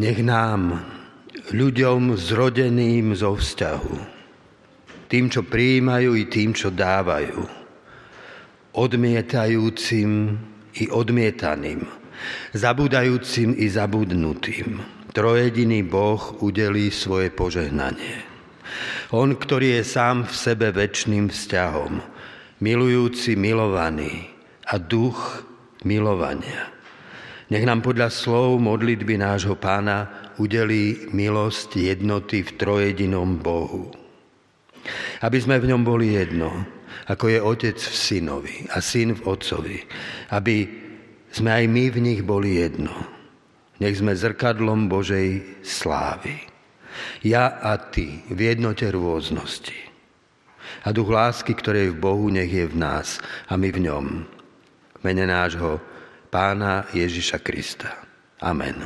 Nech nám, ľuďom zrodeným zo vzťahu, tým, čo prijímajú i tým, čo dávajú, odmietajúcim i odmietaným, zabúdajúcim i zabudnutým, trojediný Boh udelí svoje požehnanie. On, ktorý je sám v sebe večným vzťahom, milujúci milovaný a duch milovania. Nech nám podľa slov modlitby nášho Pána udelí milosť jednoty v trojedinom Bohu. Aby sme v ňom boli jedno, ako je Otec v Synovi a Syn v Otcovi. Aby sme aj my v nich boli jedno. Nech sme zrkadlom Božej slávy. Ja a ty v jednote rôznosti. A duch lásky, ktorý je v Bohu, nech je v nás a my v ňom. V mene nášho Pána Ježiša Krista. Amen.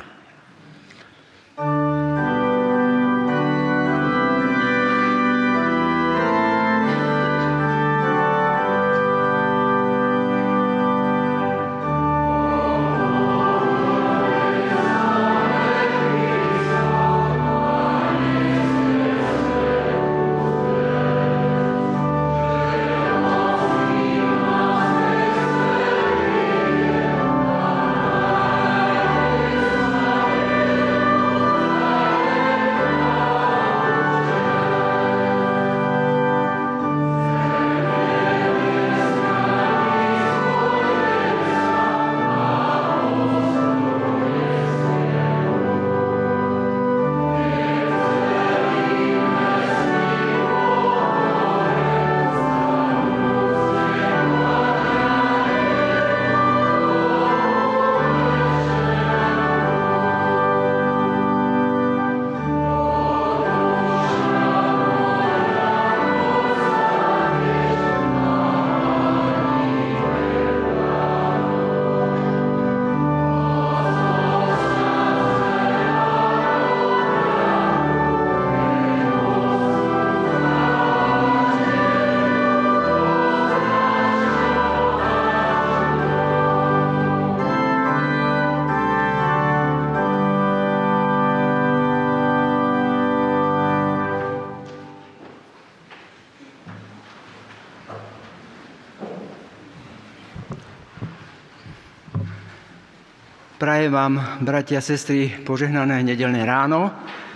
Prajem vám, bratia a sestry, požehnané nedeľné ráno.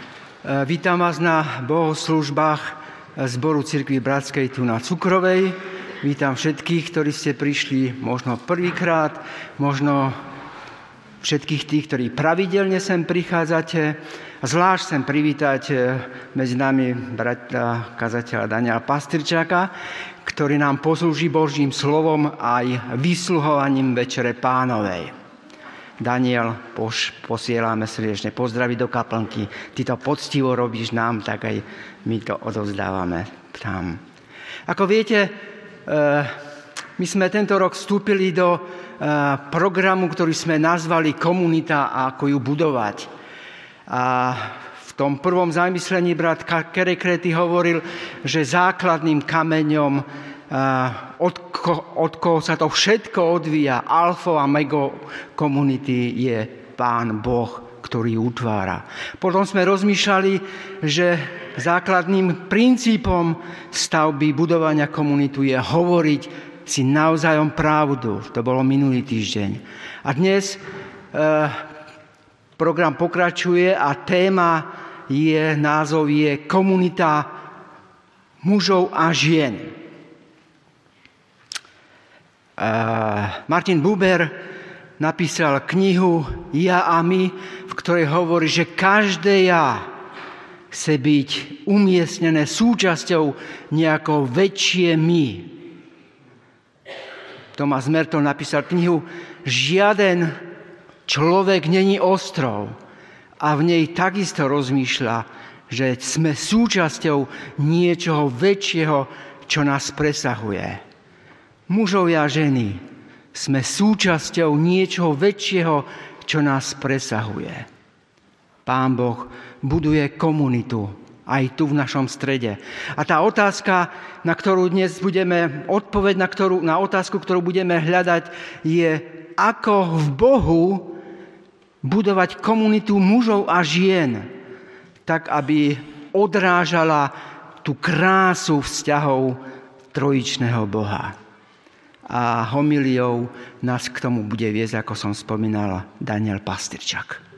Vítam vás na bohoslúžbách zboru Cirkvi Bratskej tu na Cukrovej. Vítam všetkých, ktorí ste prišli možno prvýkrát, možno všetkých tých, ktorí pravidelne sem prichádzate. A zvlášť chcem privítať medzi nami brata kazateľa Daniela Pastrčáka, ktorý nám poslúži Božím slovom aj vysluhovaním Večere Pánovej. Daniel, posielame srdečne pozdraví do kaplnky. Ty to poctivo robíš nám, tak aj my to odovzdávame tam. Ako viete, my sme tento rok vstúpili do programu, ktorý sme nazvali Komunita a ako ju budovať. A v tom prvom zamyslení brat Kerekrety hovoril, že základným kameňom, od koho sa to všetko odvíja, alfou a megou komunity, je Pán Boh, ktorý utvára. Potom sme rozmýšľali, že základným princípom stavby budovania komunitu je hovoriť si navzájom pravdu. To bolo minulý týždeň. A dnes program pokračuje a názov je Komunita mužov a žien. Martin Buber napísal knihu Ja a my, v ktorej hovorí, že každé ja chce byť umiestnené súčasťou nejakého väčšie my. Thomas Merton napísal knihu Žiaden človek není ostrov, a v nej takisto rozmýšľa, že sme súčasťou niečoho väčšieho, čo nás presahuje. Mužovia a ženy, sme súčasťou niečoho väčšieho, čo nás presahuje. Pán Boh buduje komunitu aj tu v našom strede. A tá otázka, na ktorú dnes budeme odpoveď, na otázku, ktorú budeme hľadať, je, ako v Bohu budovať komunitu mužov a žien, tak aby odrážala tú krásu vzťahov trojičného Boha. A homiliou nás k tomu bude viesť, ako som spomínal, Daniel Pastrčák.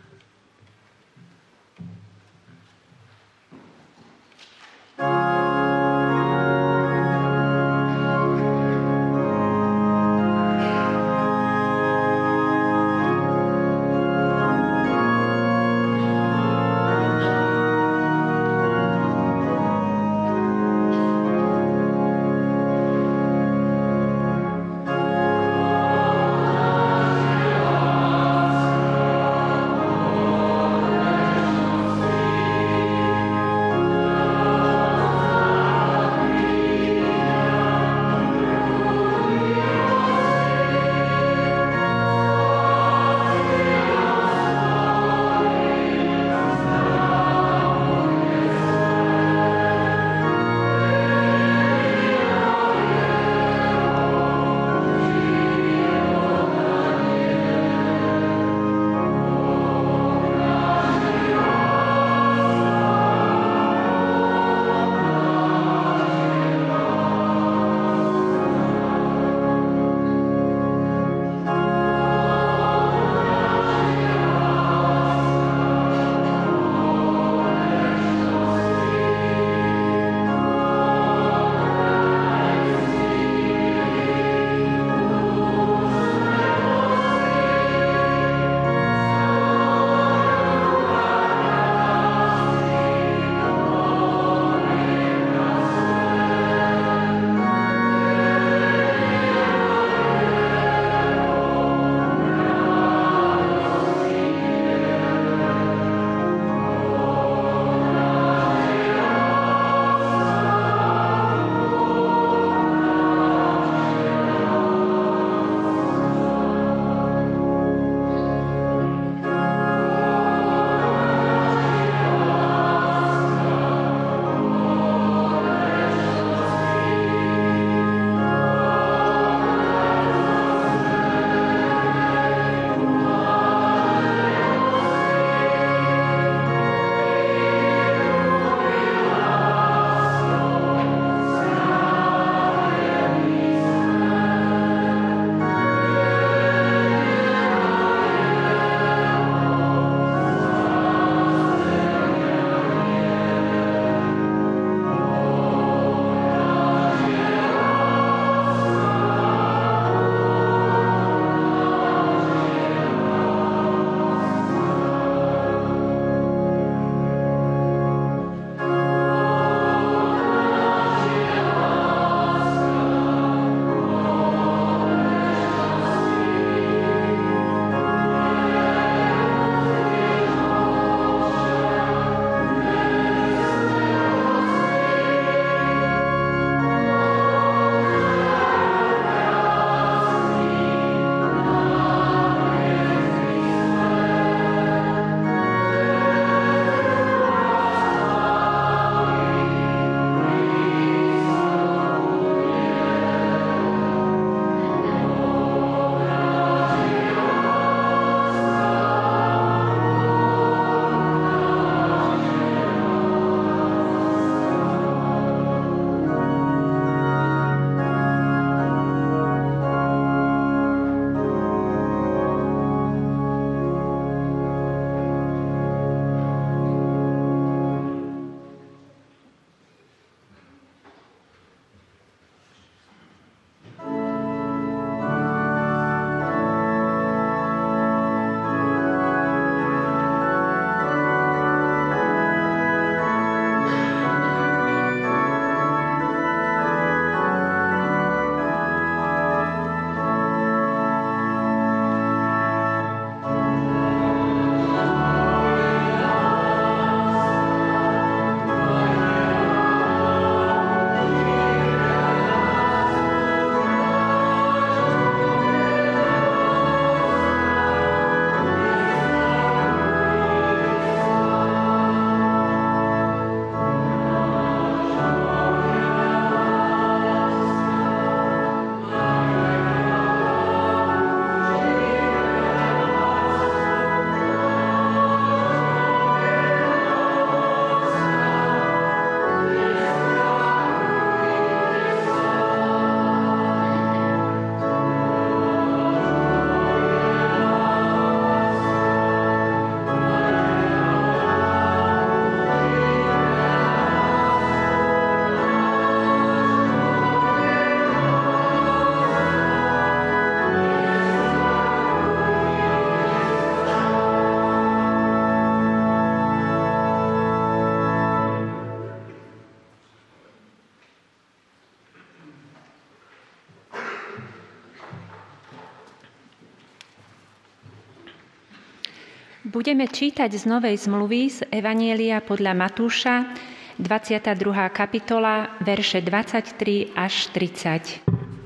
Budeme čítať z Novej zmluvy z Evanjelia podľa Matúša, 22. kapitola, verše 23 až 30.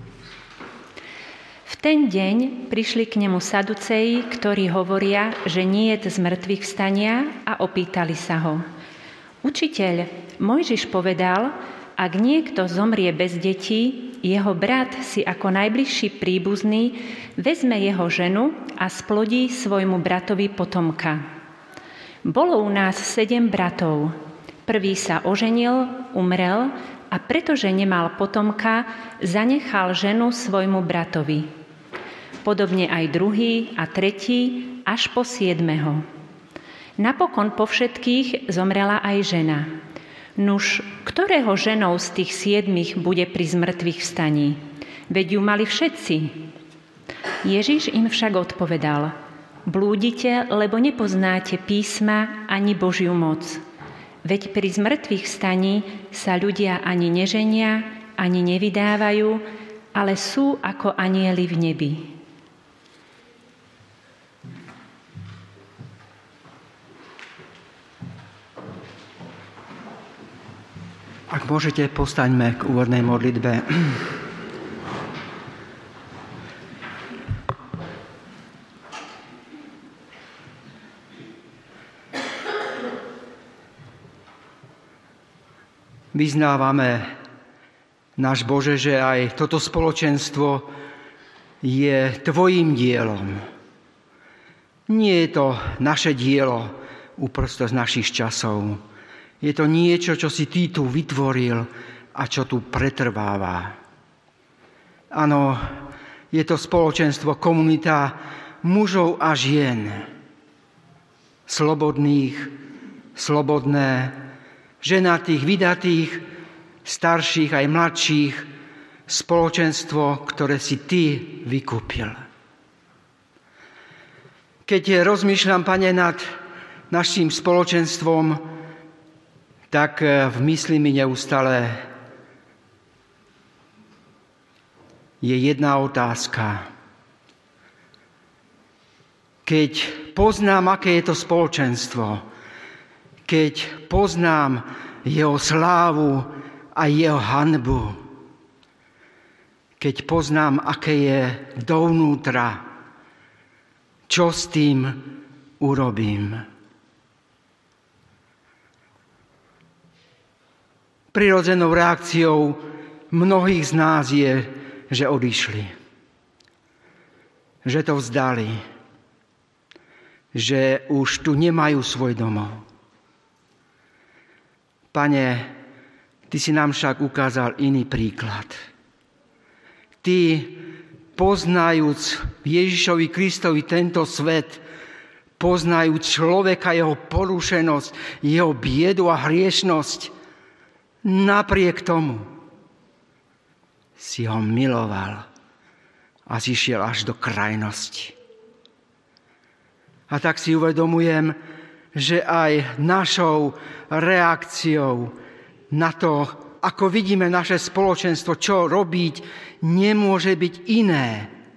V ten deň prišli k nemu Saduceji, ktorí hovoria, že niet zmrtvých vstania, a opýtali sa ho: Učiteľ, Mojžiš povedal, ak niekto zomrie bez detí, jeho brat si ako najbližší príbuzný vezme jeho ženu a splodí svojmu bratovi potomka. Bolo u nás 7 bratov. Prvý sa oženil, umrel a pretože nemal potomka, zanechal ženu svojmu bratovi. Podobne aj druhý a tretí, až po 7. Napokon po všetkých zomrela aj žena. Nuž, ktorého ženou z tých 7 bude pri zmrtvých vstaní? Veď ju mali všetci. Ježiš im však odpovedal: Blúdite, lebo nepoznáte písma ani Božiu moc. Veď pri zmrtvých vstaní sa ľudia ani neženia, ani nevydávajú, ale sú ako anjeli v nebi. Ak môžete, postaňme k úvodnej modlitbe. Vyznávame, náš Bože, že aj toto spoločenstvo je Tvojim dielom. Nie je to naše dielo uprostred našich časov. Je to niečo, čo si Ty tu vytvoril a čo tu pretrváva. Áno, je to spoločenstvo, komunita mužov a žien. Slobodných, slobodné, ženatých, vydatých, starších aj mladších. Spoločenstvo, ktoré si Ty vykúpil. Keď rozmýšľam, Pane, nad naším spoločenstvom, tak v mysli mi neustále je jedna otázka. Keď poznám, aké je to spoločenstvo, keď poznám jeho slávu a jeho hanbu, keď poznám, aké je dovnútra, čo s tým urobím? Prirodzenou reakciou mnohých z nás je, že odišli, že to vzdali, že už tu nemajú svoj domov. Pane, Ty si nám však ukázal iný príklad. Ty, poznajúc Ježišovi Kristovi tento svet, poznajúc človeka, jeho porušenosť, jeho biedu a hriešnosť, napriek tomu si ho miloval a zišiel až do krajnosti. A tak si uvedomujem, že aj našou reakciou na to, ako vidíme naše spoločenstvo, čo robiť, nemôže byť iné,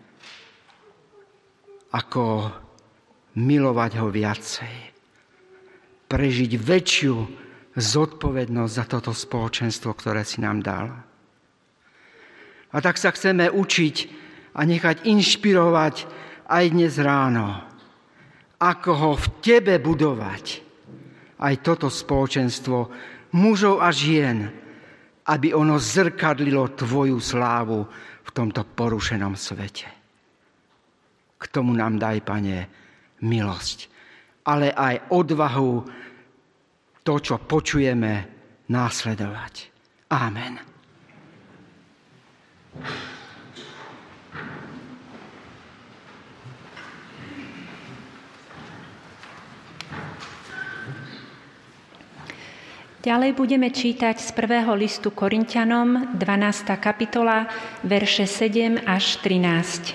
ako milovať ho viacej. Prežiť väčšiu zodpovednosť za toto spoločenstvo, ktoré si nám dal. A tak sa chceme učiť a nechať inšpirovať aj dnes ráno, ako ho v Tebe budovať, aj toto spoločenstvo mužov a žien, aby ono zrkadlilo Tvoju slávu v tomto porušenom svete. K tomu nám daj, Pane, milosť, ale aj odvahu to, čo počujeme, následovať. Amen. Ďalej budeme čítať z 1. listu Korinťanom, 12. kapitola, verše 7 až 13.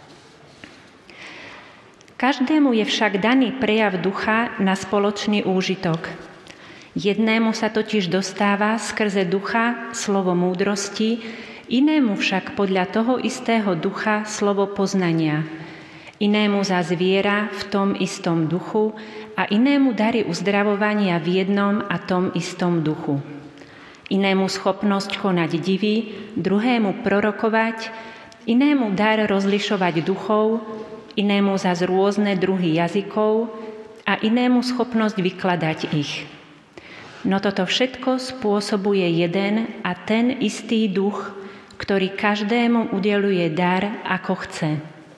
Každému je však daný prejav ducha na spoločný úžitok. Jednému sa totiž dostáva skrze ducha slovo múdrosti, inému však podľa toho istého ducha slovo poznania, inému zas viera v tom istom duchu a inému dary uzdravovania v jednom a tom istom duchu. Inému schopnosť konať divy, druhému prorokovať, inému dar rozlišovať duchov, inému zas rôzne druhy jazykov a inému schopnosť vykladať ich. No toto všetko spôsobuje jeden a ten istý duch, ktorý každému udeľuje dar, ako chce.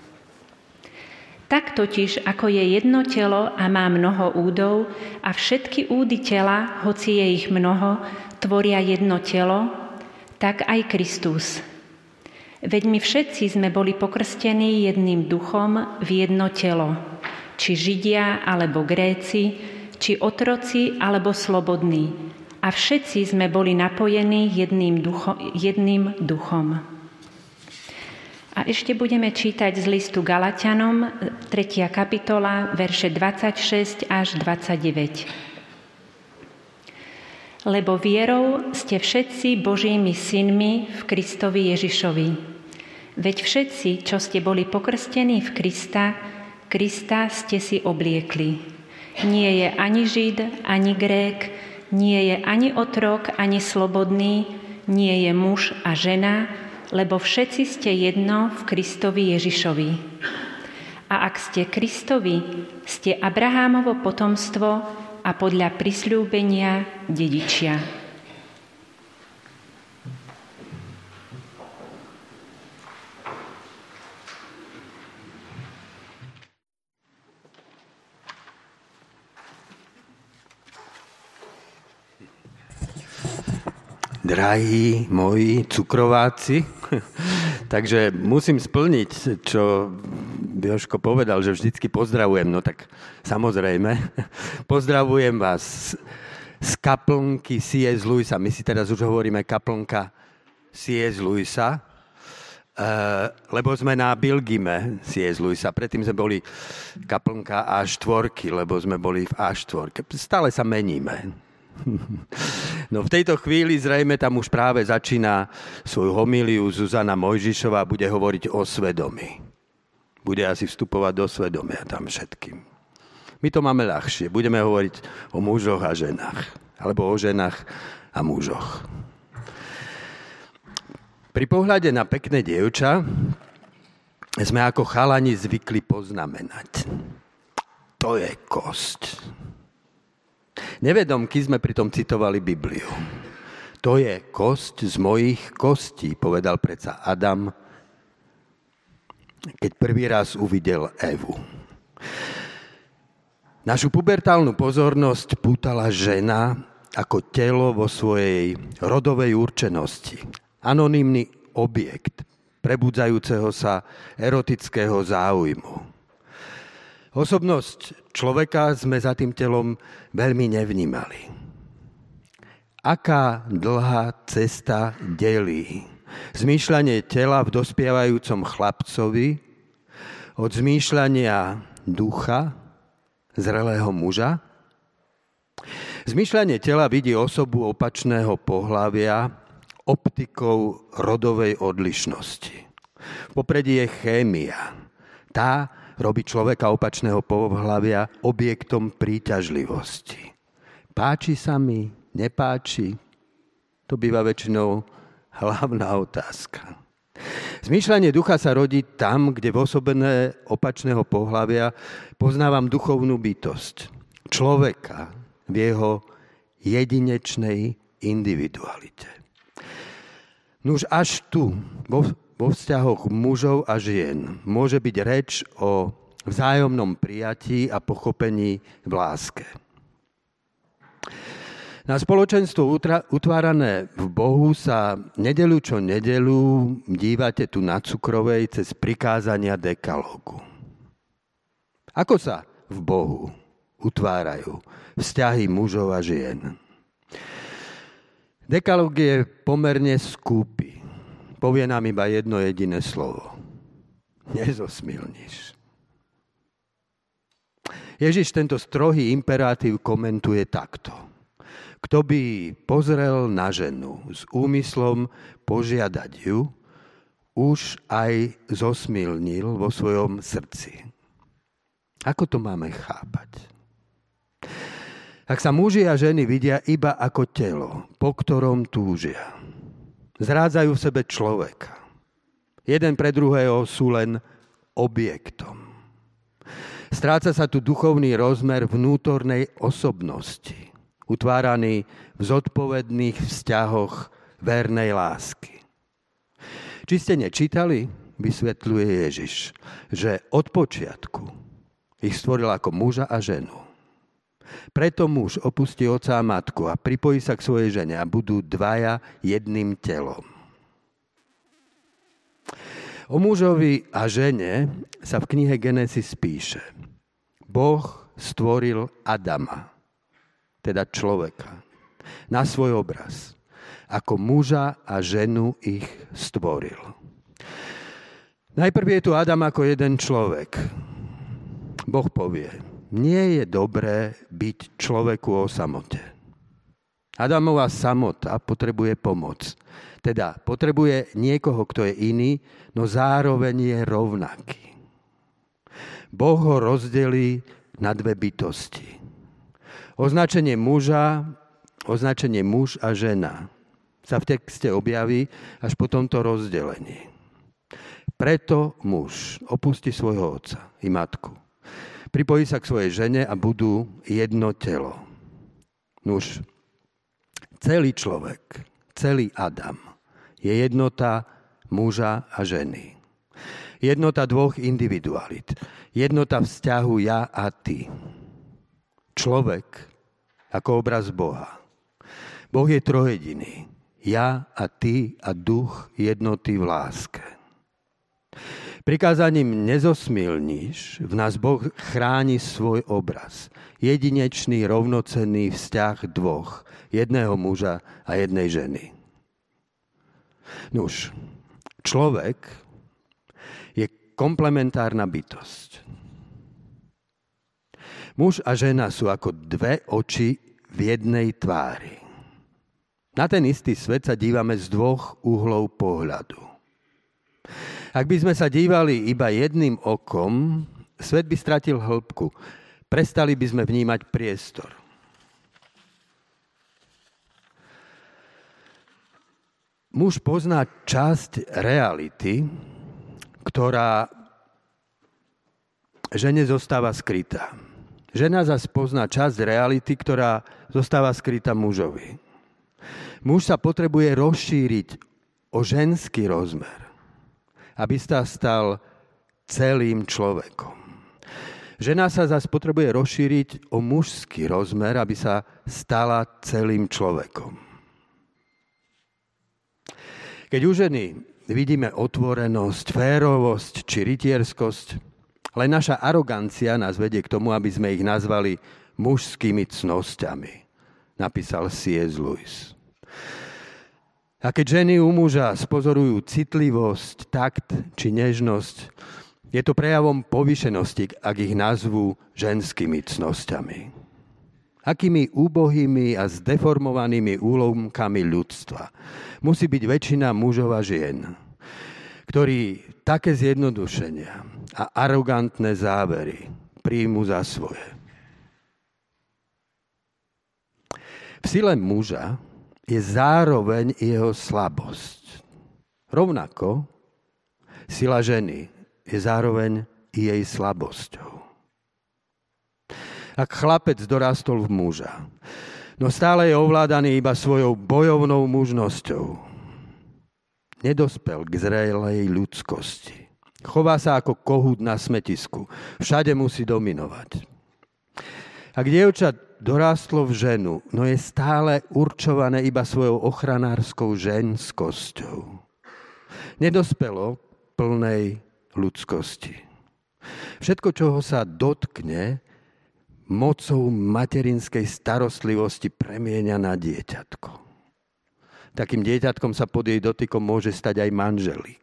Tak totiž, ako je jedno telo a má mnoho údov a všetky údy tela, hoci je ich mnoho, tvoria jedno telo, tak aj Kristus. Veď my všetci sme boli pokrstení jedným duchom v jedno telo, či Židia alebo Gréci, či otroci alebo slobodní. A všetci sme boli napojení jedným duchom. A ešte budeme čítať z listu Galatianom, 3. kapitola, verše 26 až 29. Lebo vierou ste všetci Božími synmi v Kristovi Ježišovi. Veď všetci, čo ste boli pokrstení v Krista ste si obliekli. Nie je ani Žid, ani Grék, nie je ani otrok, ani slobodný, nie je muž a žena, lebo všetci ste jedno v Kristovi Ježišovi. A ak ste Kristovi, ste Abrahámovo potomstvo a podľa prisľúbenia dedičia. Drahí moji cukrováci, takže musím splniť, čo Jožko povedal, že vždycky pozdravujem. No tak samozrejme, pozdravujem vás z kaplnky C.S. Lewisa. My si teraz už hovoríme kaplnka C.S. Lewisa, lebo sme na Bilgime C.S. Lewisa. Predtým sme boli kaplnka A4, lebo sme boli v A4. Stále sa meníme. No v tejto chvíli zrejme tam už práve začína svoju homíliu Zuzana Mojžišová, bude hovoriť o svedomí. Bude asi vstupovať do svedomia tam všetkým. My to máme ľahšie. Budeme hovoriť o mužoch a ženách. Alebo o ženách a mužoch. Pri pohľade na pekné dievča sme ako chalani zvykli poznamenať. To je kosť. Nevedomky sme pritom citovali Bibliu. To je kosť z mojich kostí, povedal predsa Adam, keď prvý raz uvidel Evu. Našu pubertálnu pozornosť pútala žena ako telo vo svojej rodovej určenosti. Anonymný objekt prebudzajúceho sa erotického záujmu. Osobnosť človeka sme za tým telom veľmi nevnímali. Aká dlhá cesta delí zmýšľanie tela v dospievajúcom chlapcovi od zmýšľania ducha zrelého muža? Zmýšľanie tela vidí osobu opačného pohlavia optikou rodovej odlišnosti. V popredí je chémia. Tá robí človeka opačného pohlavia objektom príťažlivosti. Páči sa mi, nepáči? To býva väčšinou hlavná otázka. Zmýšľanie ducha sa rodí tam, kde v osobe opačného pohlavia poznávam duchovnú bytosť. Človeka v jeho jedinečnej individualite. Nuž až tu, vo vzťahoch mužov a žien môže byť reč o vzájomnom prijatí a pochopení v láske. Na spoločenstvo utvárané v Bohu sa nedeľu čo nedeľu dívate tu na Cukrovej cez prikázania dekalógu. Ako sa v Bohu utvárajú vzťahy mužov a žien? Dekalóg je pomerne skúpy. Povie nám iba jedno jediné slovo. Nezosmilniš. Ježiš tento strohý imperatív komentuje takto. Kto by pozrel na ženu s úmyslom požiadať ju, už aj zosmilnil vo svojom srdci. Ako to máme chápať? Ak sa muži a ženy vidia iba ako telo, po ktorom túžia, zrádzajú v sebe človeka. Jeden pre druhého sú len objektom. Stráca sa tu duchovný rozmer vnútornej osobnosti, utváraný v zodpovedných vzťahoch vernej lásky. Či ste nečítali, vysvetľuje Ježiš, že od počiatku ich stvoril ako muža a ženu. Preto muž opustí otca a matku a pripojí sa k svojej žene a budú dvaja jedným telom. O mužovi a žene sa v knihe Genesis píše: Boh stvoril Adama, teda človeka, na svoj obraz. Ako muža a ženu ich stvoril. Najprv je tu Adam ako jeden človek. Boh povie: nie je dobré byť človeku o samote. Adamova samota potrebuje pomoc. Teda potrebuje niekoho, kto je iný, no zároveň je rovnaký. Boh ho rozdelí na dve bytosti. Označenie muž a žena sa v texte objaví až po tomto rozdelení. Preto muž opustí svojho otca i matku. Pripojí sa k svojej žene a budú jedno telo. Nuž, celý človek, celý Adam je jednota muža a ženy. Jednota dvoch individualít. Jednota vzťahu ja a ty. Človek ako obraz Boha. Boh je trojediný. Ja a ty a duch jednoty v láske. Prikázaním nezosmilníš v nás Boh chráni svoj obraz. Jedinečný, rovnocenný vzťah dvoch. Jedného muža a jednej ženy. Nuž, človek je komplementárna bytosť. Muž a žena sú ako dve oči v jednej tvári. Na ten istý svet sa dívame z dvoch uhlov pohľadu. Ak by sme sa dívali iba jedným okom, svet by stratil hĺbku. Prestali by sme vnímať priestor. Muž pozná časť reality, ktorá žene zostáva skrytá. Žena zas pozná časť reality, ktorá zostáva skrytá mužovi. Muž sa potrebuje rozšíriť o ženský rozmer, aby sa stal celým človekom. Žena sa zas potrebuje rozšíriť o mužský rozmer, aby sa stala celým človekom. Keď u ženy vidíme otvorenosť, férovosť či rytierskosť, len naša arogancia nás vedie k tomu, aby sme ich nazvali mužskými cnosťami, napísal C.S. Lewis. A keď ženy u muža spozorujú citlivosť, takt či nežnosť, je to prejavom povýšenosti, ak ich nazvú ženskými cnosťami. Akými úbohými a zdeformovanými úlomkami ľudstva musí byť väčšina mužov a žien, ktorí také zjednodušenia a arogantné závery príjmu za svoje. V sile muža je zároveň jeho slabosť. Rovnako sila ženy je zároveň i jej slabosťou. Ak chlapec dorástol v muža, no stále je ovládaný iba svojou bojovnou mužnosťou, nedospel k zrelej ľudskosti. Chová sa ako kohút na smetisku. Všade musí dominovať. Ak dievča dorástlo v ženu, no je stále určované iba svojou ochranárskou ženskosťou. Nedospelo plnej ľudskosti. Všetko, čoho sa dotkne, mocou materinskej starostlivosti premieňa na dieťatko. Takým dieťatkom sa pod jej dotykom môže stať aj manželík.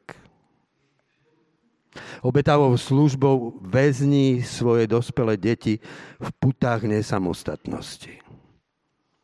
Obetavou službou väzní svoje dospelé deti v putách nesamostatnosti.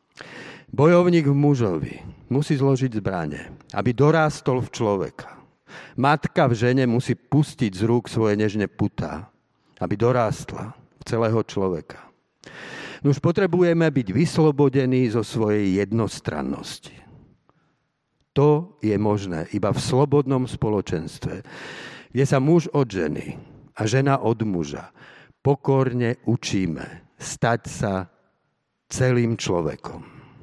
Bojovník v mužovi musí zložiť zbrane, aby dorástol v človeka. Matka v žene musí pustiť z rúk svoje nežné putá, aby dorástla v celého človeka. Nuž potrebujeme byť vyslobodení zo svojej jednostrannosti. To je možné iba v slobodnom spoločenstve, kde sa muž od ženy a žena od muža pokorne učíme stať sa celým človekom.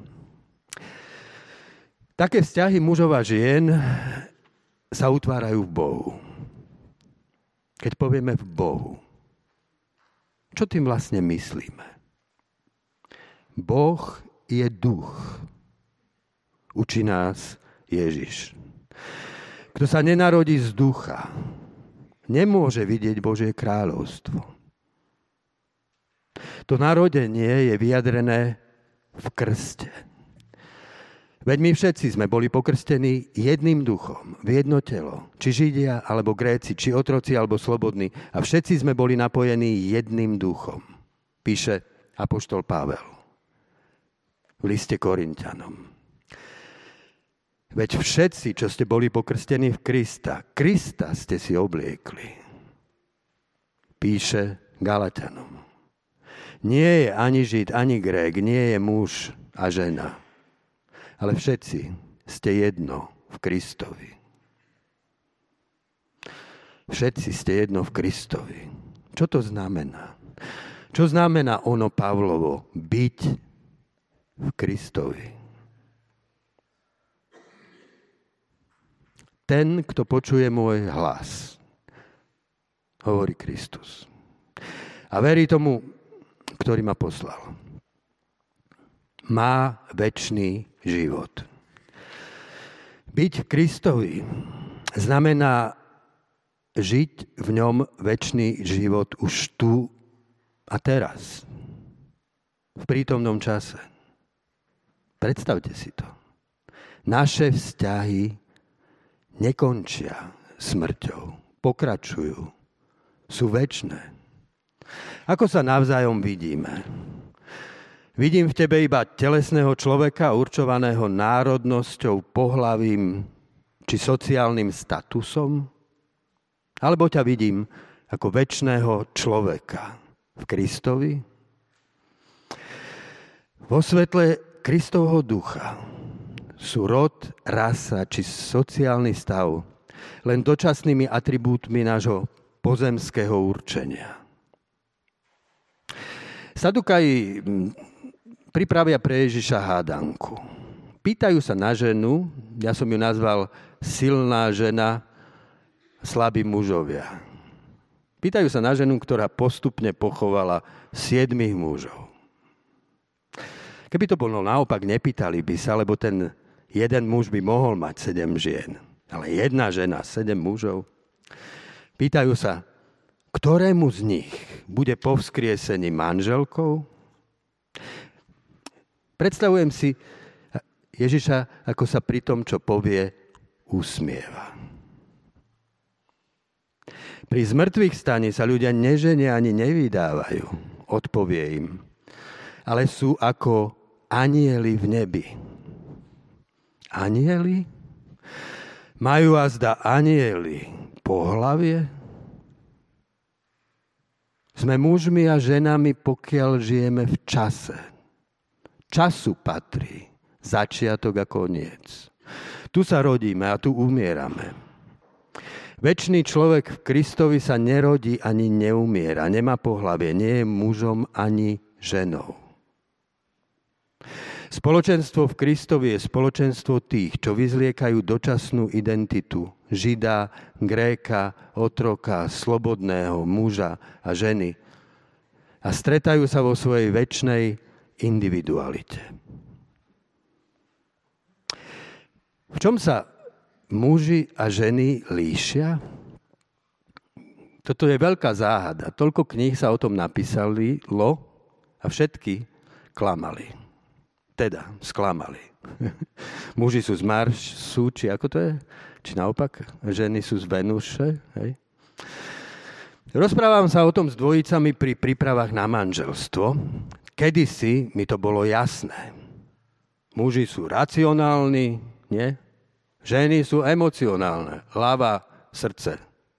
Také vzťahy mužov a žien sa utvárajú v Bohu. Keď povieme v Bohu, čo tým vlastne myslíme? Boh je duch. Učí nás Ježiš. Kto sa nenarodí z ducha, nemôže vidieť Božie kráľovstvo. To narodenie je vyjadrené v krste. Veď my všetci sme boli pokrstení jedným duchom, v jedno telo, či Židia, alebo Gréci, či otroci, alebo slobodní. A všetci sme boli napojení jedným duchom, píše apoštol Pavel v liste Korinťanom. Veď všetci, čo ste boli pokrstení v Krista ste si obliekli, píše Galatianom. Nie je ani Žid, ani Grék, nie je muž a žena, ale všetci ste jedno v Kristovi. Všetci ste jedno v Kristovi. Čo to znamená? Čo znamená ono Pavlovo byť v Kristovi? Ten, kto počuje môj hlas, hovorí Kristus, a verí tomu, ktorý ma poslal, má večný život. Byť v Kristovi znamená žiť v ňom večný život už tu a teraz, v prítomnom čase. Predstavte si to. Naše vzťahy nekončia smrťou, pokračujú, sú večné. Ako sa navzájom vidíme? Vidím v tebe iba telesného človeka, určovaného národnosťou, pohlavím či sociálnym statusom? Alebo ťa vidím ako večného človeka v Kristovi? Vo svetle Kristovho ducha sú rod, rasa či sociálny stav len dočasnými atribútmi nášho pozemského určenia. Sadukaji pripravia pre Ježiša hádanku. Pýtajú sa na ženu, ja som ju nazval silná žena, slabí mužovia. Pýtajú sa na ženu, ktorá postupne pochovala 7 mužov. Keby to bolo naopak, nepýtali by sa, lebo ten jeden muž by mohol mať 7 žien. Ale jedna žena, 7 mužov. Pýtajú sa, ktorému z nich bude po vzkriesení manželkou? Predstavujem si Ježiša, ako sa pri tom, čo povie, usmieva. Pri zmrtvých staní sa ľudia neženia ani nevydávajú, odpovie im, ale sú ako anjeli v nebi. Anjeli? Majú azda anjeli pohlavie? Sme mužmi a ženami, pokiaľ žijeme v čase. Času patrí začiatok a koniec. Tu sa rodíme a tu umierame. Večný človek v Kristovi sa nerodí ani neumiera, nemá pohlavie, nie je mužom ani ženou. Spoločenstvo v Kristovi je spoločenstvo tých, čo vyzliekajú dočasnú identitu Žida, Gréka, otroka, slobodného muža a ženy a stretajú sa vo svojej večnej individualite. V čom sa muži a ženy líšia? Toto je veľká záhada. Toľko kníh sa o tom napísalo a všetky klamali. Teda sklamali. Muži sú z Marsu, či ako to je? Či naopak, ženy sú z Venuše. Hej? Rozprávam sa o tom s dvojicami pri prípravách na manželstvo. Kedysi mi to bolo jasné. Muži sú racionálni, nie? Ženy sú emocionálne. Hlava, srdce.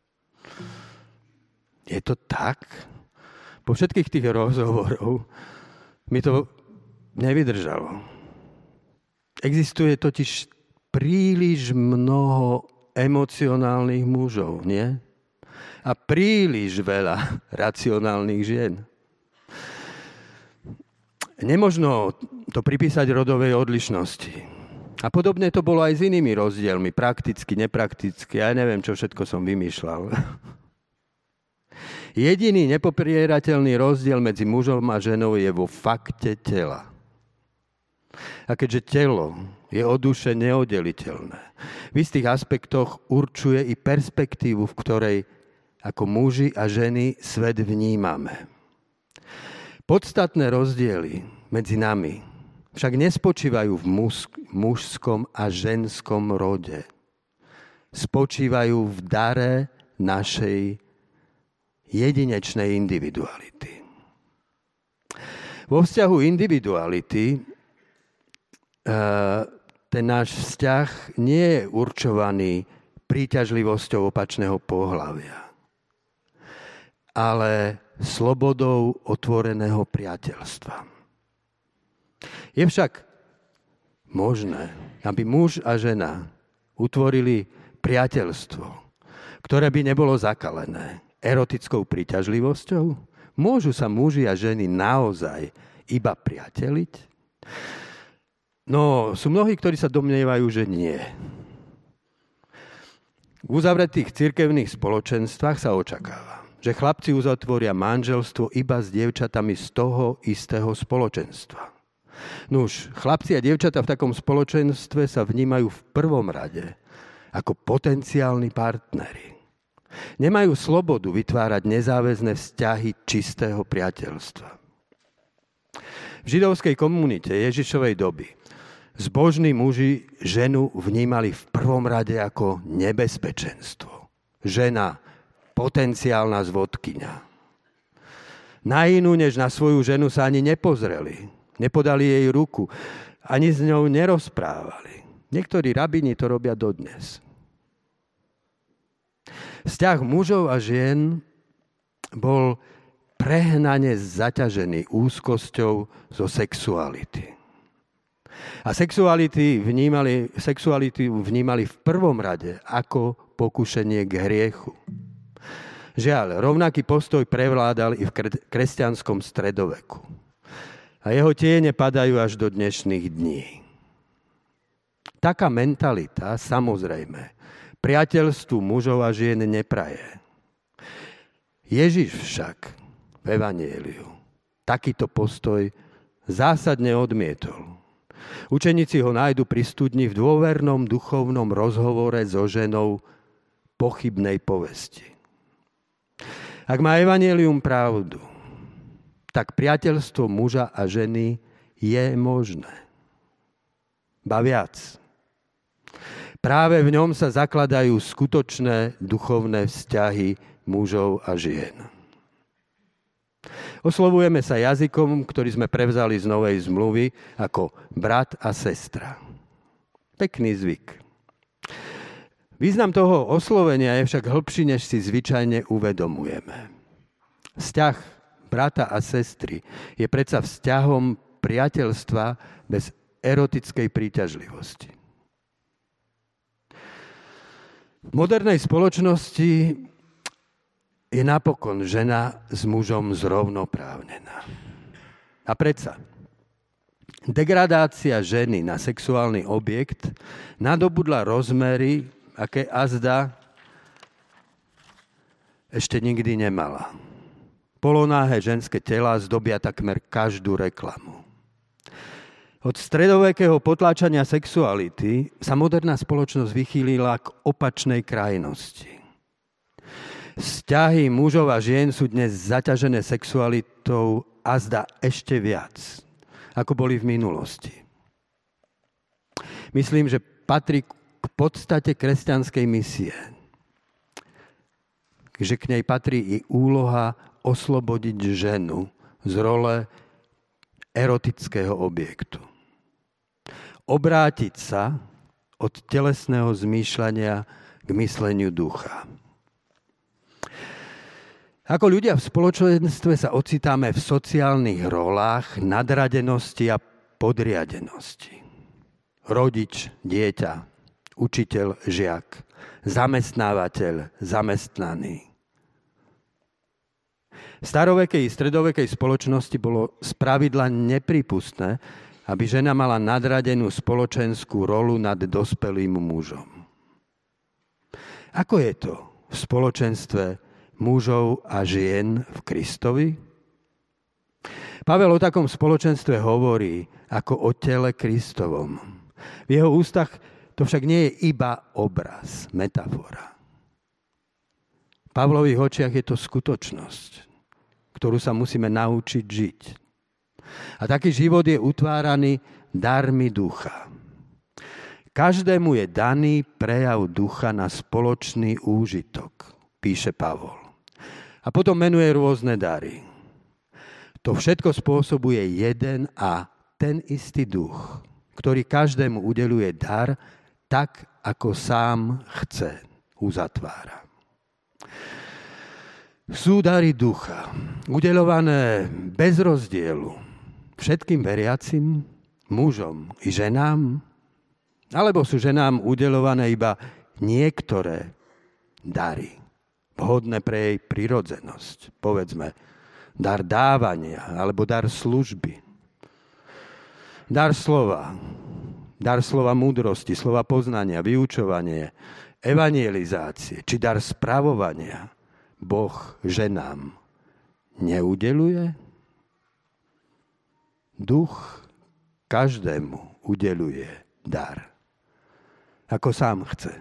Je to tak? Po všetkých tých rozhovorov mi to nevydržalo. Existuje totiž príliš mnoho emocionálnych mužov, nie? A príliš veľa racionálnych žien. Nemožno to pripísať rodovej odlišnosti. A podobne to bolo aj s inými rozdielmi, prakticky, neprakticky, ja neviem, čo všetko som vymýšľal. Jediný nepoprierateľný rozdiel medzi mužom a ženou je vo fakte tela. A keďže telo je od duše neoddeliteľné, v istých aspektoch určuje i perspektívu, v ktorej ako muži a ženy svet vnímame. Podstatné rozdiely medzi nami však nespočívajú v mužskom a ženskom rode. Spočívajú v dare našej jedinečnej individuality. Vo vzťahu individuality ten náš vzťah nie je určovaný príťažlivosťou opačného pohlavia, ale slobodou otvoreného priateľstva. Je však možné, aby muž a žena utvorili priateľstvo, ktoré by nebolo zakalené erotickou príťažlivosťou? Môžu sa muži a ženy naozaj iba priateliť? No, sú mnohí, ktorí sa domnievajú, že nie. V uzavretých cirkevných spoločenstvách sa očakáva, že chlapci uzatvoria manželstvo iba s dievčatami z toho istého spoločenstva. Nuž, chlapci a dievčatá v takom spoločenstve sa vnímajú v prvom rade ako potenciálni partneri. Nemajú slobodu vytvárať nezáväzné vzťahy čistého priateľstva. V židovskej komunite Ježišovej doby zbožní muži ženu vnímali v prvom rade ako nebezpečenstvo. Žena, potenciálna zvodkyňa. Na inú než na svoju ženu sa ani nepozreli. Nepodali jej ruku. Ani s ňou nerozprávali. Niektorí rabíni to robia dodnes. Vzťah mužov a žien bol prehnane zaťažený úzkosťou zo sexuality. A sexualitu vnímali v prvom rade ako pokušenie k hriechu. Žiaľ, rovnaký postoj prevládal i v kresťanskom stredoveku. A jeho tiene padajú až do dnešných dní. Taká mentalita, samozrejme, priateľstvu mužov a žien nepraje. Ježiš však v evanjeliu takýto postoj zásadne odmietol. Učeníci ho nájdu pri studni v dôvernom duchovnom rozhovore so ženou pochybnej povesti. Ak má evanjelium pravdu, tak priateľstvo muža a ženy je možné. Ba viac. Práve v ňom sa zakladajú skutočné duchovné vzťahy mužov a žien. Oslovujeme sa jazykom, ktorý sme prevzali z Novej zmluvy, ako brat a sestra. Pekný zvyk. Význam toho oslovenia je však hlbší, než si zvyčajne uvedomujeme. Vzťah brata a sestry je predsa vzťahom priateľstva bez erotickej príťažlivosti. V modernej spoločnosti je napokon žena s mužom zrovnoprávnená. A predsa degradácia ženy na sexuálny objekt nadobudla rozmery, aké azda ešte nikdy nemala. Polonáhé ženské telá zdobia takmer každú reklamu. Od stredovekého potláčania sexuality sa moderná spoločnosť vychýlila k opačnej krajnosti. Vzťahy mužov a žien sú dnes zaťažené sexualitou azda ešte viac, ako boli v minulosti. Myslím, že patrí k podstate kresťanskej misie, že k nej patrí i úloha oslobodiť ženu z role erotického objektu. Obrátiť sa od telesného zmýšľania k mysleniu ducha. Ako ľudia v spoločenstve sa ocitáme v sociálnych rolách nadradenosti a podriadenosti. Rodič, dieťa, učiteľ, žiak, zamestnávateľ, zamestnaný. V starovekej i stredovekej spoločnosti bolo spravidla neprípustné, aby žena mala nadradenú spoločenskú rolu nad dospelým mužom. Ako je to v spoločenstve mužov a žien v Kristovi? Pavel o takom spoločenstve hovorí ako o tele Kristovom. V jeho ústach to však nie je iba obraz, metafora. V Pavlových očiach je to skutočnosť, ktorú sa musíme naučiť žiť. A taký život je utváraný darmi ducha. Každému je daný prejav ducha na spoločný úžitok, píše Pavol. A potom menuje rôzne dary. To všetko spôsobuje jeden a ten istý duch, ktorý každému udeľuje dar tak, ako sám chce, uzatvára. Sú dary ducha, udeľované bez rozdielu všetkým veriacim, mužom i ženám, alebo sú ženám udeľované iba niektoré dary, vhodné pre jej prirodzenosť, povedzme, dar dávania alebo dar služby, dar slova múdrosti, slova poznania, vyučovanie, evangelizácie, či dar spravovania Boh ženám neudeľuje? Duch každému udeľuje dar, ako sám chce.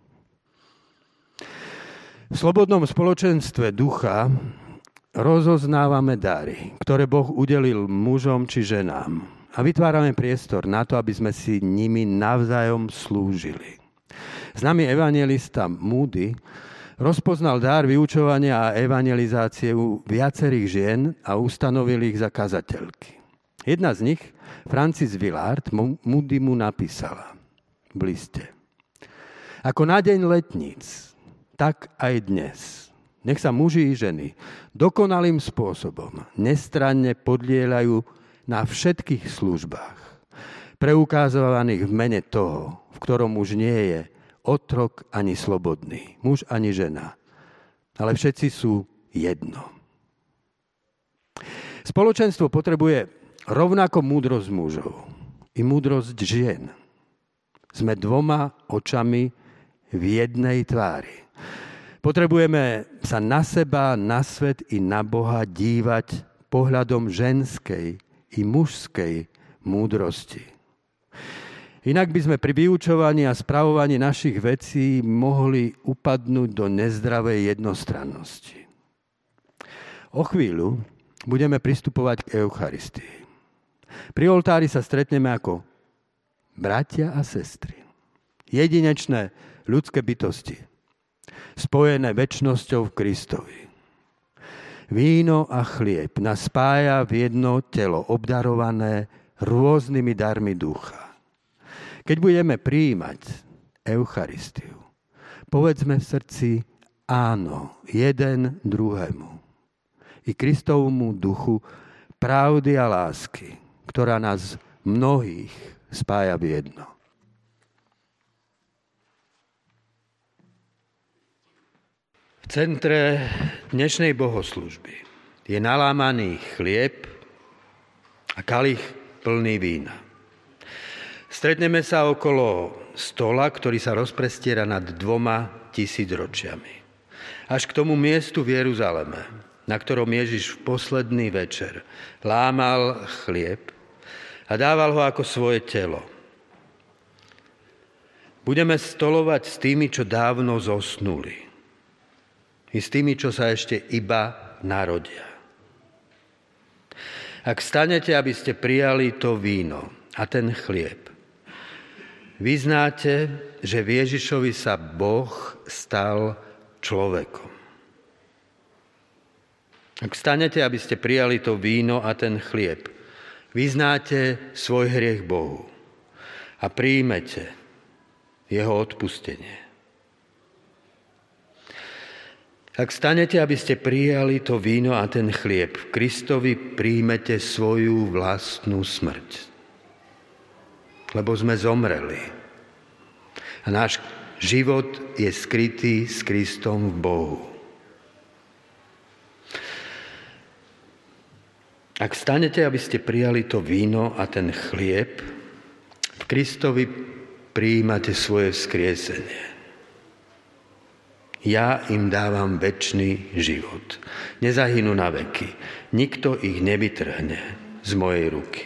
V slobodnom spoločenstve ducha rozoznávame dary, ktoré Boh udelil mužom či ženám a vytvárame priestor na to, aby sme si nimi navzájom slúžili. Známy evanjelista Moody rozpoznal dar vyučovania a evangelizácie u viacerých žien a ustanovil ich za kazateľky. Jedna z nich, Frances Willard, Moody mu napísala v liste: Ako na deň letníc, tak aj dnes. Nech sa muži i ženy dokonalým spôsobom nestranne podieľajú na všetkých službách, preukazovaných v mene toho, v ktorom už nie je otrok ani slobodný, muž ani žena, ale všetci sú jedno. Spoločenstvo potrebuje rovnako múdrosť mužov i múdrosť žien. Sme dvoma očami v jednej tvári. Potrebujeme sa na seba, na svet i na Boha dívať pohľadom ženskej i mužskej múdrosti. Inak by sme pri vyučovaní a spravovaní našich vecí mohli upadnúť do nezdravej jednostrannosti. O chvíľu budeme pristupovať k Eucharistii. Pri oltári sa stretneme ako bratia a sestry. Jedinečné ľudské bytosti, spojené večnosťou v Kristovi. Víno a chlieb nás spája v jedno telo, obdarované rôznymi darmi ducha. Keď budeme prijímať Eucharistiu, povedzme v srdci áno jeden druhému i Kristovmu duchu pravdy a lásky, ktorá nás mnohých spája v jedno. V centre dnešnej bohoslužby je nalámaný chlieb a kalich plný vína. Stretneme sa okolo stola, ktorý sa rozprestiera nad 2000 ročiami. Až k tomu miestu v Jeruzaleme, na ktorom Ježiš v posledný večer lámal chlieb a dával ho ako svoje telo. Budeme stolovať s tými, čo dávno zosnuli, i s tými, čo sa ešte iba narodia. Ak stanete, aby ste prijali to víno a ten chlieb, vyznáte, že v Ježišovi sa Boh stal človekom. Ak stanete, aby ste prijali to víno a ten chlieb, vyznáte svoj hriech Bohu a príjmete jeho odpustenie. Ak stanete, aby ste prijali to víno a ten chlieb, v Kristovi príjmete svoju vlastnú smrť. Lebo sme zomreli. A náš život je skrytý s Kristom v Bohu. Ak stanete, aby ste prijali to víno a ten chlieb, v Kristovi prijímate svoje vzkriesenie. Ja im dávam večný život. Nezahynú na veky. Nikto ich nevytrhne z mojej ruky.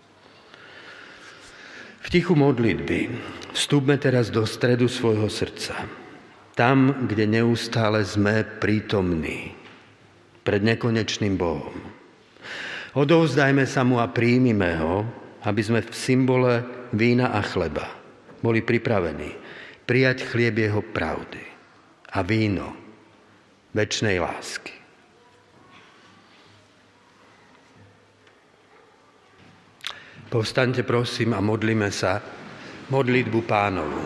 V tichu modlitby vstúpme teraz do stredu svojho srdca. Tam, kde neustále sme prítomní pred nekonečným Bohom. Odovzdajme sa mu a príjmime ho, aby sme v symbole vína a chleba boli pripravení prijať chlieb jeho pravdy a víno večnej lásky. Povstaňte prosím a modlíme sa modlitbu Pánovu.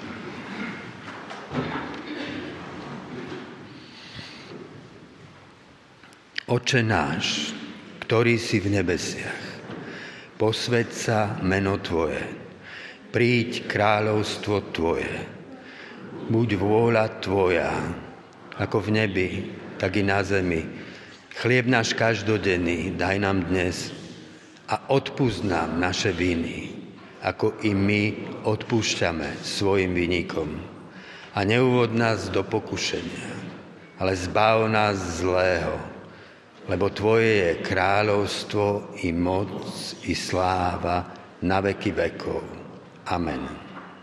Oče náš, ktorý si v nebesiach, posväť sa meno Tvoje, príď kráľovstvo Tvoje, buď vôľa Tvoja, ako v nebi, tak i na zemi. Chlieb náš každodenný daj nám dnes a odpusť nám naše viny, ako i my odpúšťame svojim vinníkom. A neuvod nás do pokušenia, ale zbav nás zlého, lebo Tvoje je kráľovstvo i moc i sláva na veky vekov. Amen.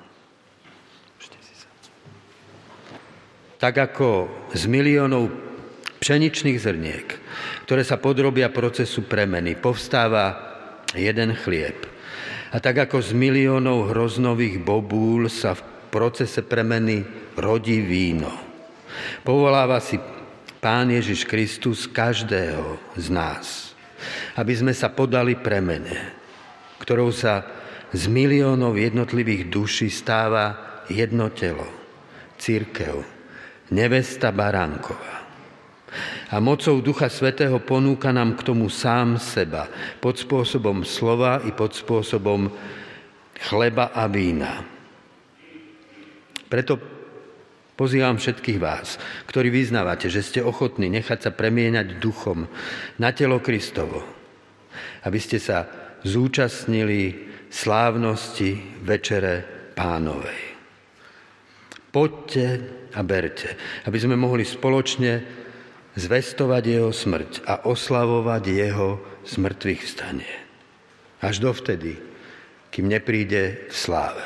Tak ako z miliónov pšeničných zrniek, ktoré sa podrobia procesu premeny, povstáva jeden chlieb. A tak ako z miliónov hroznových bobúľ sa v procese premeny rodí víno. Povoláva si Pán Ježiš Kristus každého z nás, aby sme sa podali premene, ktorou sa z miliónov jednotlivých duší stáva jedno telo, cirkev, nevesta Baránková. A mocou Ducha Svätého ponúka nám k tomu sám seba, pod spôsobom slova i pod spôsobom chleba a vína. Preto pozývam všetkých vás, ktorí vyznávate, že ste ochotní nechať sa premieňať duchom na telo Kristovo, aby ste sa zúčastnili slávnosti Večere Pánovej. Poďte a berte, aby sme mohli spoločne zvestovať jeho smrť a oslavovať jeho zmrtvých vstanie. Až dovtedy, kým nepríde v sláve.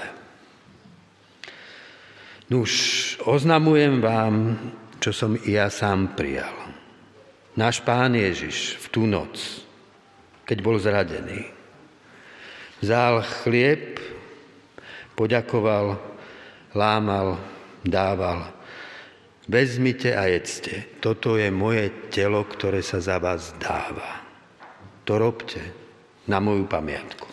Nuž, oznamujem vám, čo som i ja sám prijal. Náš Pán Ježiš v tú noc, keď bol zradený, vzal chlieb, poďakoval, lámal, dával. Vezmite a jedzte. Toto je moje telo, ktoré sa za vás dáva. To robte na moju pamiatku.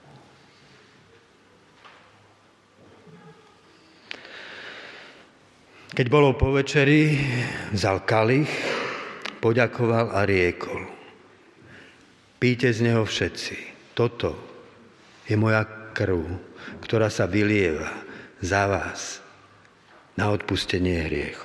Keď bolo po večeri, vzal kalich, poďakoval a riekol. Píte z neho všetci. Toto je moja krv, ktorá sa vylieva za vás na odpustenie hriechov.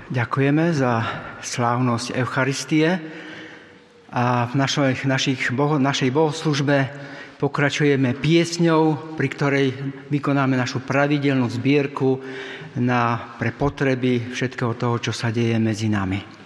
Ďakujeme za slávnosť Eucharistie a v našej bohoslužbe pokračujeme piesňou, pri ktorej vykonáme našu pravidelnú zbierku pre potreby všetkého toho, čo sa deje medzi nami.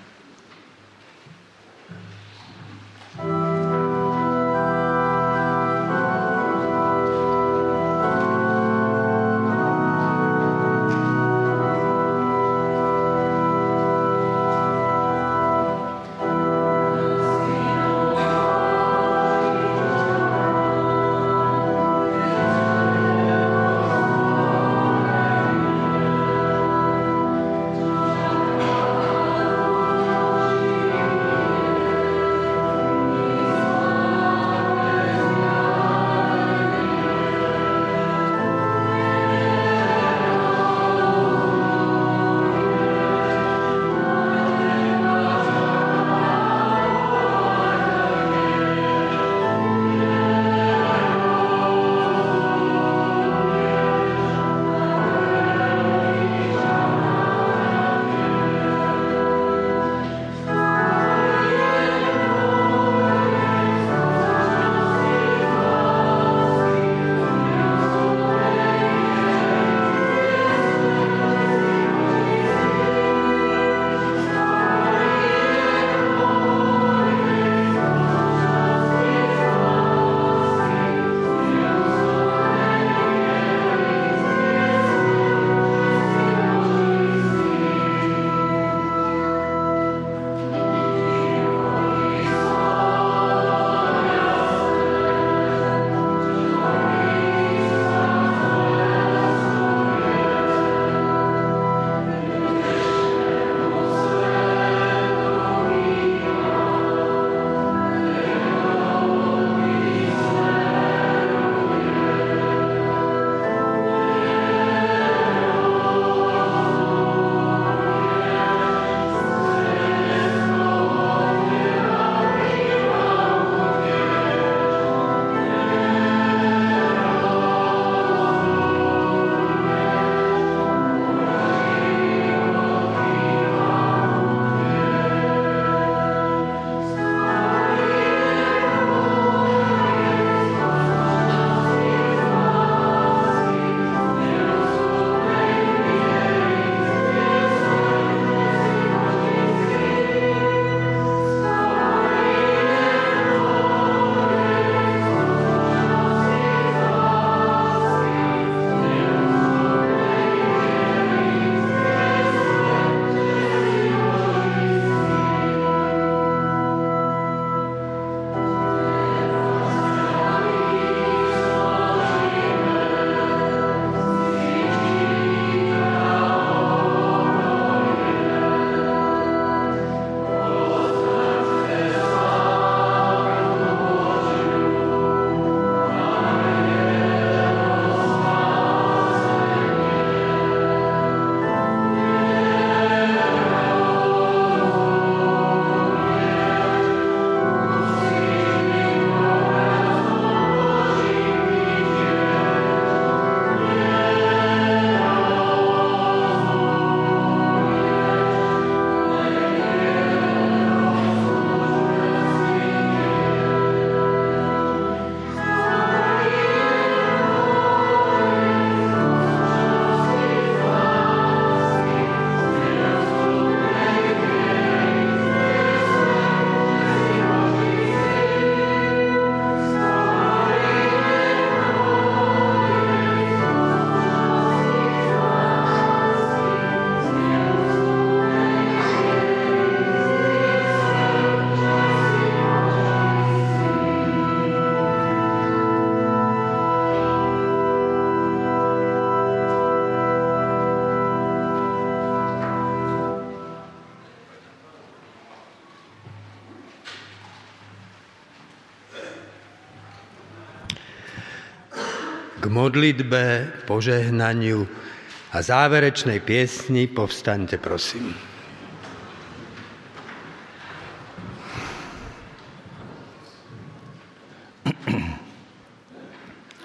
K modlitbe, požehnaniu a záverečnej piesni povstaňte, prosím.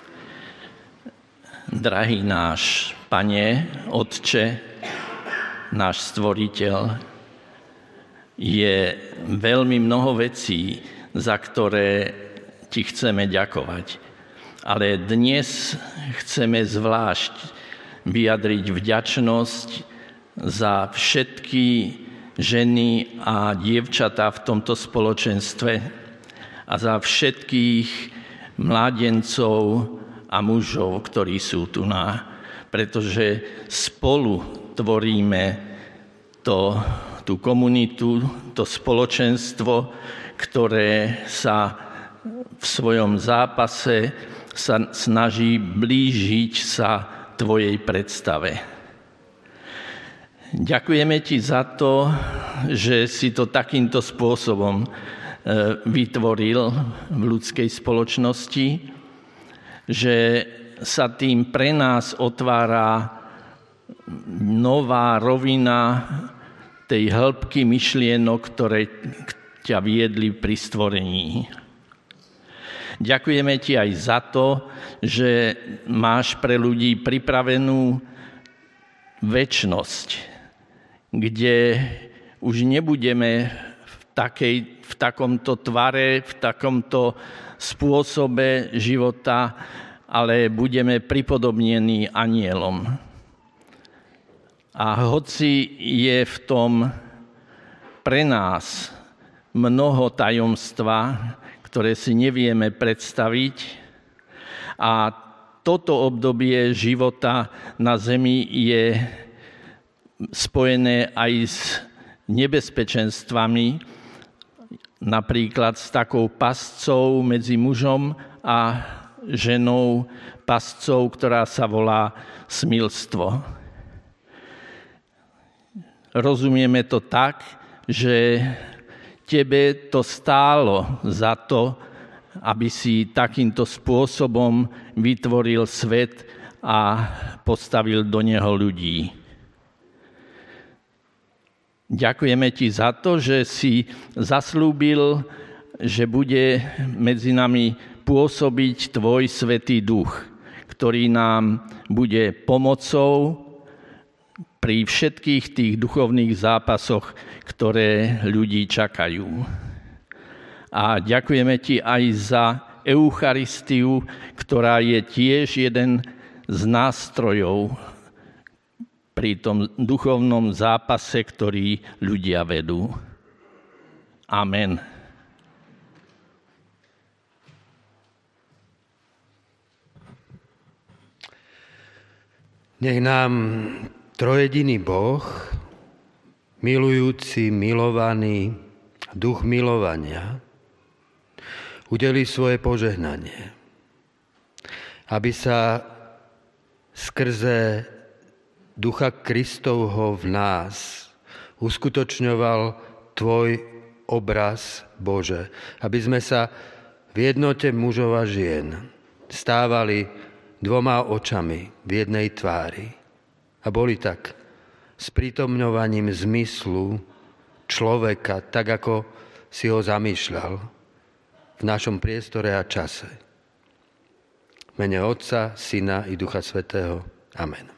Drahý náš Pane, Otče, náš stvoriteľ. Je veľmi mnoho vecí, za ktoré ti chceme ďakovať. Ale dnes chceme zvlášť vyjadriť vďačnosť za všetky ženy a dievčatá v tomto spoločenstve a za všetkých mládencov a mužov, ktorí sú tu pretože spolu tvoríme tú komunitu, to spoločenstvo, ktoré sa v svojom zápase sa snaží blížiť sa tvojej predstave. Ďakujeme ti za to, že si to takýmto spôsobom vytvoril v ľudskej spoločnosti, že sa tým pre nás otvára nová rovina tej hĺbky myšlienok, ktoré ťa viedli pri stvorení. Ďakujeme ti aj za to, že máš pre ľudí pripravenú večnosť, kde už nebudeme v takomto tvare, v takomto spôsobe života, ale budeme pripodobnení anielom. A hoci je v tom pre nás mnoho tajomstva, ktoré si nevieme predstaviť, a toto obdobie života na zemi je spojené aj s nebezpečenstvami, napríklad s takou pascou medzi mužom a ženou, pascou, ktorá sa volá smilstvo. Rozumieme to tak, že tebe to stálo za to, aby si takýmto spôsobom vytvoril svet a postavil do neho ľudí. Ďakujeme ti za to, že si zaslúbil, že bude medzi nami pôsobiť tvoj Svätý Duch, ktorý nám bude pomocou pri všetkých tých duchovných zápasoch, ktoré ľudí čakajú. A ďakujeme ti aj za Eucharistiu, ktorá je tiež jeden z nástrojov pri tom duchovnom zápase, ktorý ľudia vedú. Amen. Nech nám trojediný Boh, milujúci, milovaný, duch milovania, udeli svoje požehnanie, aby sa skrze Ducha Kristovho v nás uskutočňoval tvoj obraz, Bože, aby sme sa v jednote mužov a žien stávali dvoma očami v jednej tvári a boli tak sprítomňovaním zmyslu človeka, tak ako si ho zamýšľal v našom priestore a čase. V mene Otca, Syna i Ducha Svätého. Amen.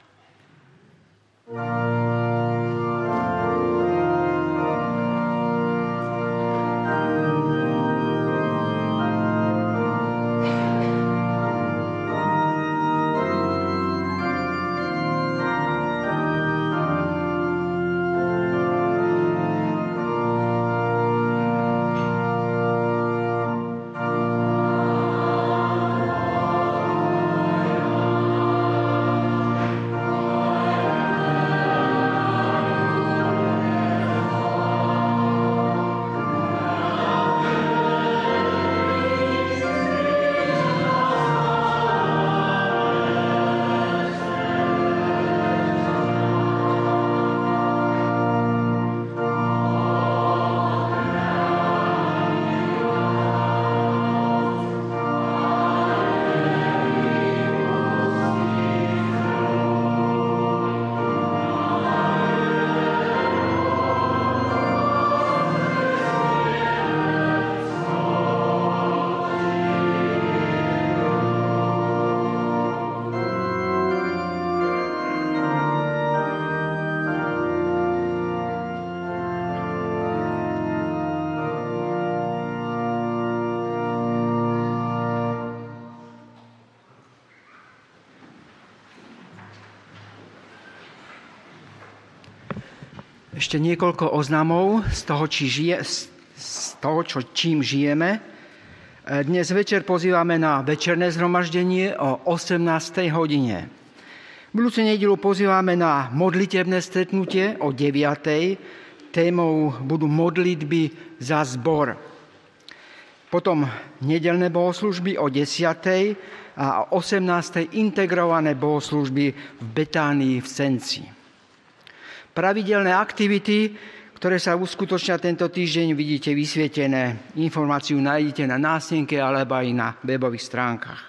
Ešte niekoľko oznamov z toho, čím žijeme. Dnes večer pozývame na večerné zhromaždenie o 18. hodine. Budúcu nedeľu pozývame na modlitebné stretnutie o 9. Témou budú modlitby za zbor. Potom nedeľné bohoslúžby o 10. a o 18. integrované bohoslúžby v Betánii v Senci. Pravidelné aktivity, ktoré sa uskutočnia tento týždeň, vidíte vysvietené. Informáciu nájdete na nástenke alebo aj na webových stránkach.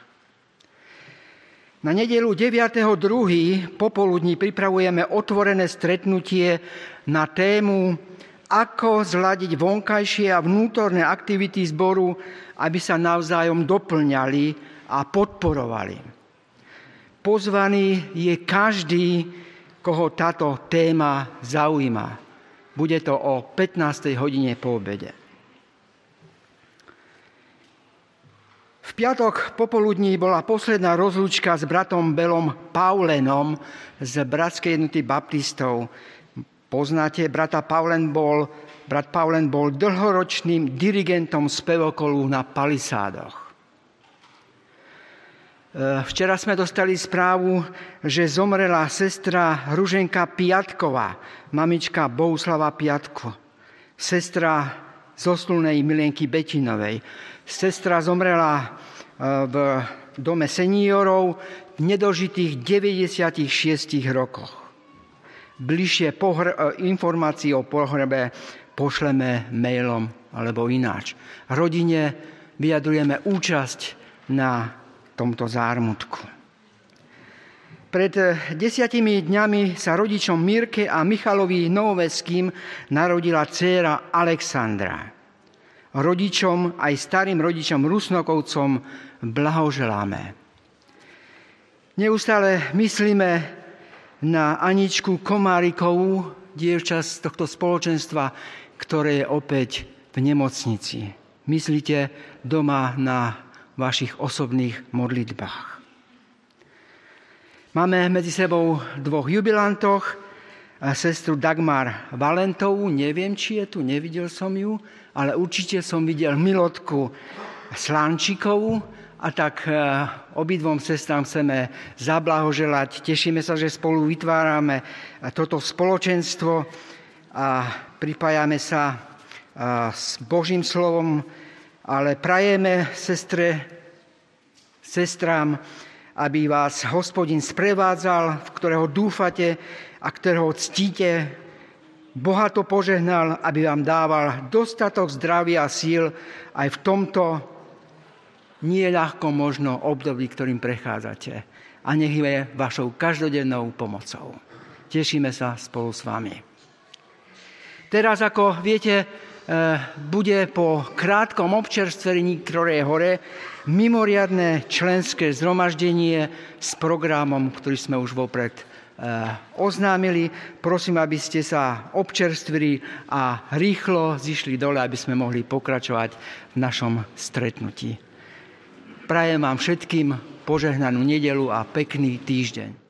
Na nedeľu 9.2. popoludní pripravujeme otvorené stretnutie na tému ako zladiť vonkajšie a vnútorné aktivity zboru, aby sa navzájom doplňali a podporovali. Pozvaný je každý, koho táto téma zaujíma. Bude to o 15. hodine po obede. V piatok popoludní bola posledná rozlúčka s bratom Belom Paulenom z Bratskej jednoty baptistov. Poznáte, brat Paulen bol dlhoročným dirigentom spevokolu na Palisádoch. Včera sme dostali správu, že zomrela sestra Ruženka Piatková, mamička Bohuslava Piatko, sestra zosnulnej Milenky Betinovej. Sestra zomrela v dome seniorov v nedožitých 96 rokoch. Bližšie informácie o pohrebe pošleme mailom alebo ináč. Rodine vyjadrujeme účasť na tomto zármutku. Pred 10 dňami sa rodičom Mirke a Michalovi Novoveským narodila dcéra Alexandra. Rodičom aj starým rodičom Rusnokovcom blahoželáme. Neustále myslíme na Aničku Komárikovú, dievča z tohto spoločenstva, ktoré je opäť v nemocnici. Myslíte doma na vašich osobných modlitbách. Máme medzi sebou dvoch jubilantoch, sestru Dagmar Valentovú, neviem, či je tu, nevidel som ju, ale určite som videl Milotku Slánčikovú a tak obidvom sestrám chceme zablahoželať. Tešíme sa, že spolu vytvárame toto spoločenstvo a pripájame sa s Božím slovom, ale prajeme sestrám, aby vás Hospodin sprevádzal, v ktorého dúfate a ktorého ctíte, bohato požehnal, aby vám dával dostatok zdravia a síl aj v tomto nie ľahko možno období, ktorým prechádzate. A nech je vašou každodennou pomocou. Tešíme sa spolu s vami. Teraz, ako viete, bude po krátkom občerstvení, ktoré je hore, mimoriadne členské zhromaždenie s programom, ktorý sme už vopred oznámili. Prosím, aby ste sa občerstvili a rýchlo zišli dole, aby sme mohli pokračovať v našom stretnutí. Prajem vám všetkým požehnanú nedeľu a pekný týždeň.